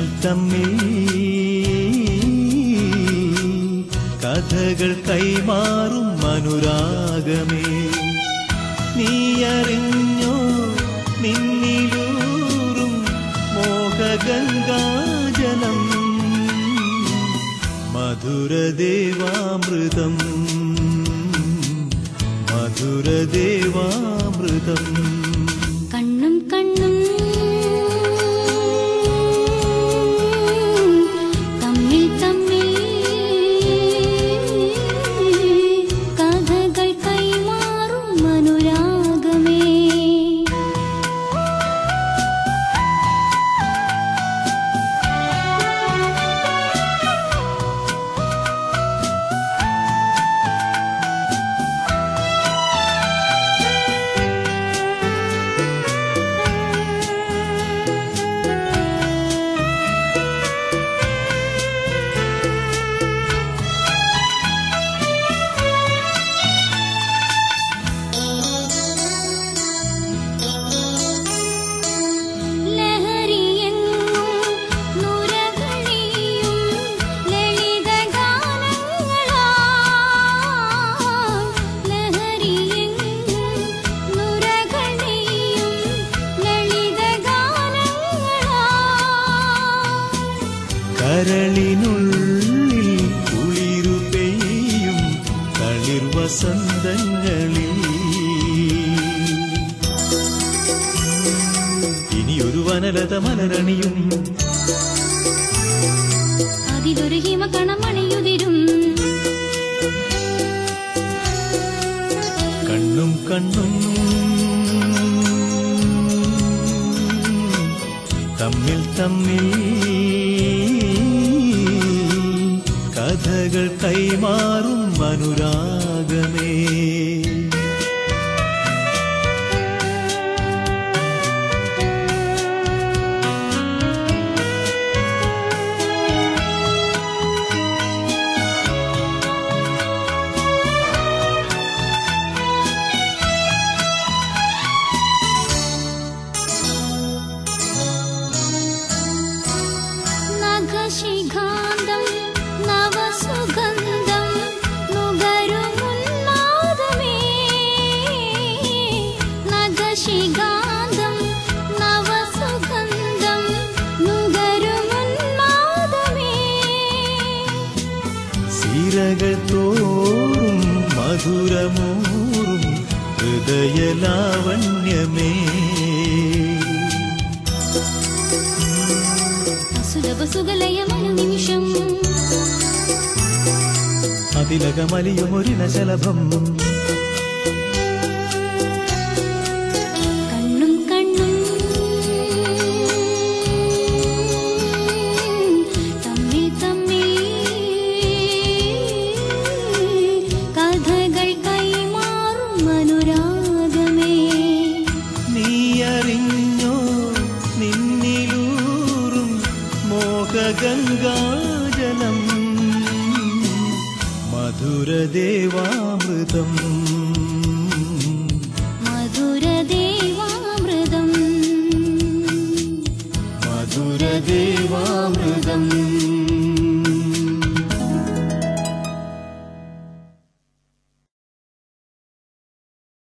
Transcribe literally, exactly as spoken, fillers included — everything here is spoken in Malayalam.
തമ്മിൽ തമ്മിൽ കഥകൾ കൈമാറും അനുരാഗമേ നീയറിഞ്ഞോ നിന്നിലൂറും മോഹഗംഗാജലം മധുരദേവാമൃതം മധുരദേവാമൃതം കണ്ണും കണ്ണും തമ്മിൽ തമ്മിൽ കഥകൾ കൈമാറും അനുരാഗമേ കരളിനുള്ളിൽ കുളിരു പെയ്യും തളിർ വസന്തങ്ങളിൽ ഇനിയൊരു വനലത മലരണിയും അതിലൊരു ഹിമകണമണിയുതിരും കണ്ണും കണ്ണും തമ്മിൽ തമ്മിൽ കഥകൾ കൈമാറും അനുരാഗമേ നഖശിഖാന്തം നവസുഗന്ധം നുകരുമുന്മാദമേ നഖശിഖാന്തം നവസുഗന്ധം നുകരുമുന്മാദമേ സിരകൾ തോറും മധുരമൂറും ഹൃദയലാവണ്യമേ സുലഭസുഗലയമനുനിമിഷം അതിലകമലിയുമൊരിനശലഭം കണ്ണും കണ്ണും തമ്മിൽ തമ്മിൽ കഥകൾ കൈമാറും അനുരാഗമേ നീയറിഞ്ഞോ നിന്നിലൂറും മോഹഗംഗാജലം മധുരദേവാമൃതം മധുരദേവാമൃതം മധുരദേവാമൃതം